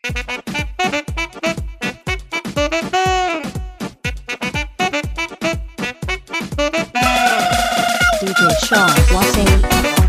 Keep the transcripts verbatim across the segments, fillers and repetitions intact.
دی جی Sean Wassey.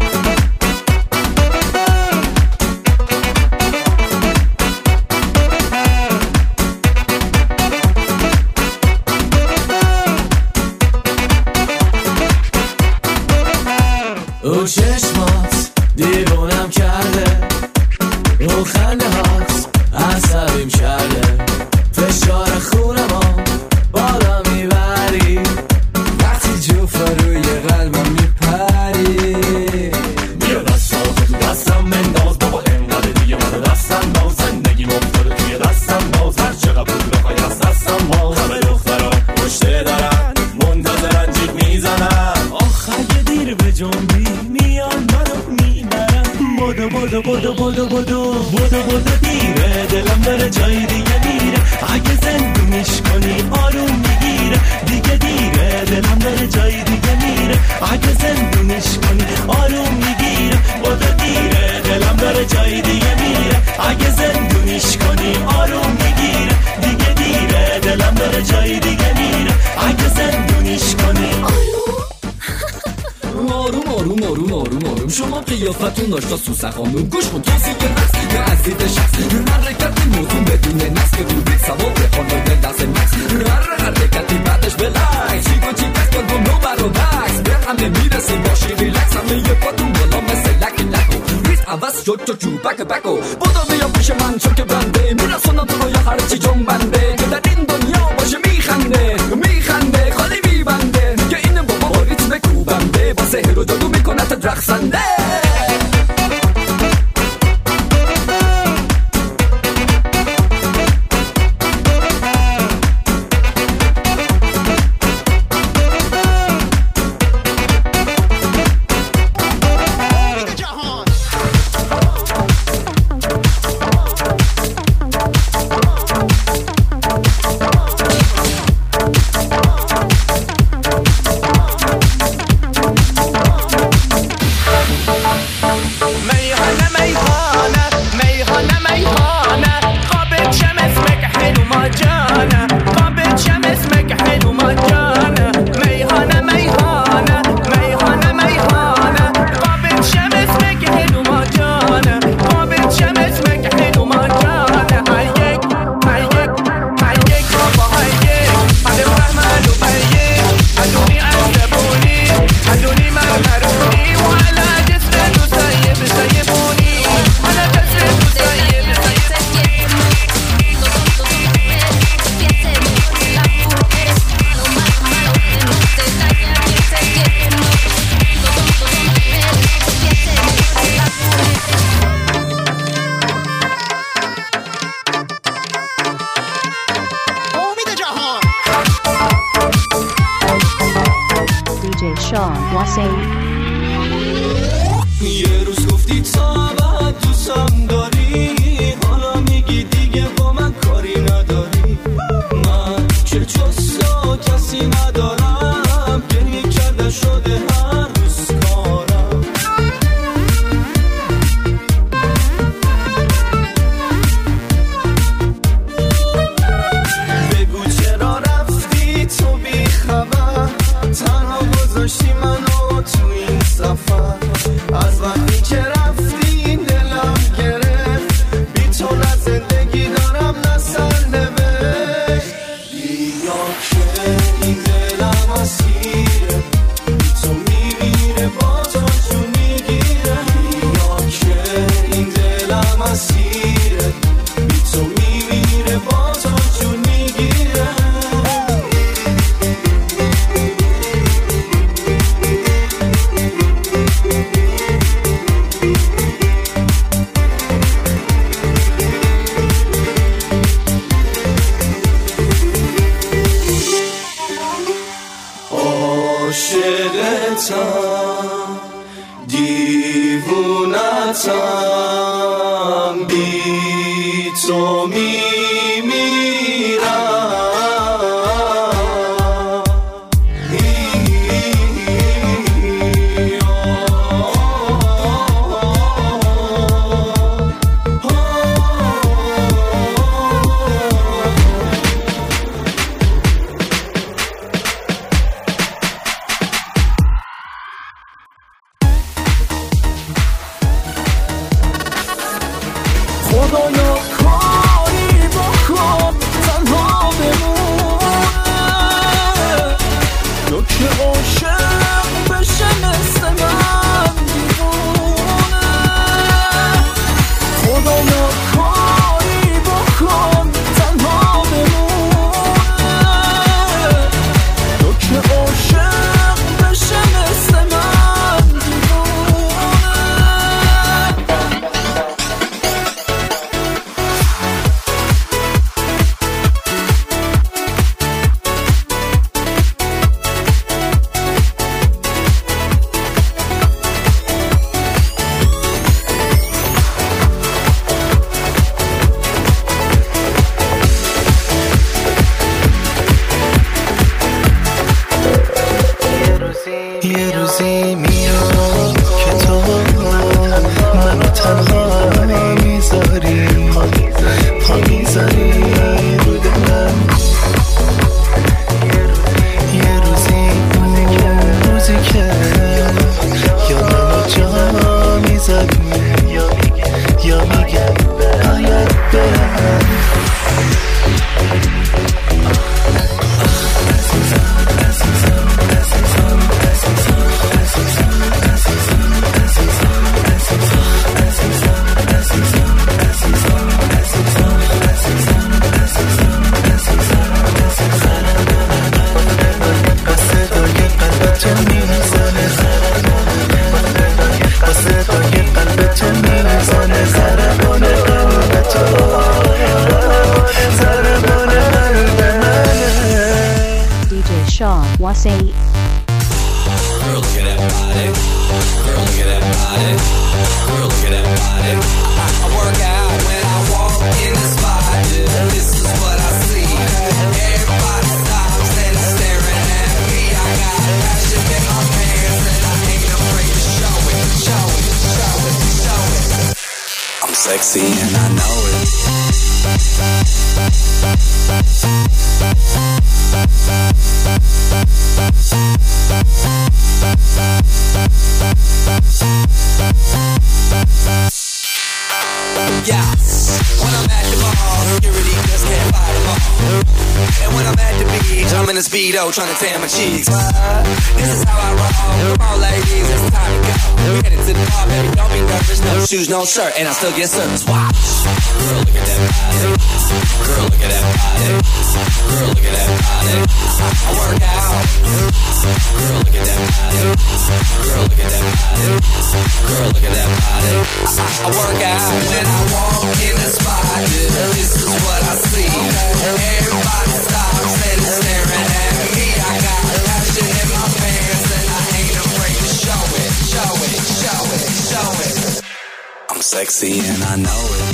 او چشمات دیوونم کرده، او خنده هات عصبیم کرده، فشار خونمو بالا میبری وقتی جوفا روی قلبم میپری. بیا دستم تو دستم منداز بابا، انقدر دیگه منو دستم باز، زندگی مفتاده توی دستم باز، هر چقدر بود بخوای از دستم باز. همه دخترا پشته دارن منتظرن جیب میزنن، آخ اگه دیر به جنبی میان منو میبرن. بودو بودو بودو بودو بودو بودو بودو دیره، دلم داره جای دیگه میره، اگه زندونیش کنی آروم میگیره. دیگه دیره دلم داره جای دیگه میره، اگه زندونیش کنی آروم میگیره. بودو دیره دلم داره جای دیگه میره، اگه زندونیش کنی آروم میگیره. دیگه دیره دلم داره جای دیگه میره، اگه زندونیش کنی آروم آروم آروم آروم آروم. شما قیافتون داشتا سوسه خانوم، گوش کن توصیه نفسی که عزیز شخص، حرکتی موضوع بدون نفس که رو بیت سواب بخوانو دل دست مکس. هر حرکتی بعدش بلکس، چی کن چی کس کن دو نو برو بکس، به همه میرسیم باشی ریلکس. همه یه پاتون بالا مثل لکی لکو، ریز عوض شد تو جو بک بکو. بودا بیا پیش من چون که بنده میرسونم تو رو یا هرچی جون بنده، که در این دنیا باشه میخنده میخنده خالی میبنده، که این بابا با ریتم کوبنده با سحر و جادو میکنه تا رقصنده. دی جی Sean Wassey. یه روز گفتی تا بعد دوستم داری، حالا میگی دیگه با من کاری نداری. من که جزا کسی ندارم، گریه کرده شده هر روز کارم. بگو چرا رفتی تو بی خبر، تنها گذاشتی منو تو این سفر. از وقتی که رفتی دلم گرفت، بی تو نه زندگی دارم نه سرنوشت. بیا که این دلم اسیره، بی تو میمیره با تو جون میگیره. بیا که این دلم اسیره، بی تو میمیره با تو جون میگیره. عاشقتم دیوونتم، بی تو میمیرم. خدایا کاری بکن تنها بمونه تو که عاشق بشه مثل من دیوونه خدایا کاری بکن تنها بمونه تو که عاشق بشه مثل من دیوونه یه روزی میاد که تو منو تنها میذاری پا میذاری رو دلم یه روزی اون روزی که یا منو جا میذاری یا میگم باید برم D J Sean Wasai. Girl, look at that body. Girl, look at that body. Girl, look at that body. I, I work out when I walk in the spot. This is what I see. Everybody stops and is staring at me. I got passion in my pants and I ain't afraid to show it, show it, show it, show it. I'm sexy and I know it. Yeah, when I'm at the mall, security just can't fight them all. And when I'm at the beach, I'm in a Speedo trying to tan my cheeks. What? This is how I roll. Come on, ladies, it's time to go. We headed to the bar, baby, don't be nervous. No shoes, no shirt, and I still get service. Watch. Girl, look at that body. Girl, look at that body. Girl, look at that body. I work out. Girl, look at that body. Girl, look at that body. Girl, look at that body. I, I work out when I walk in the spot. This is what I see. Everybody stops and is staring at me. I got passion in my pants and I ain't afraid to show it, show it, show it, show it. I'm sexy and I know it.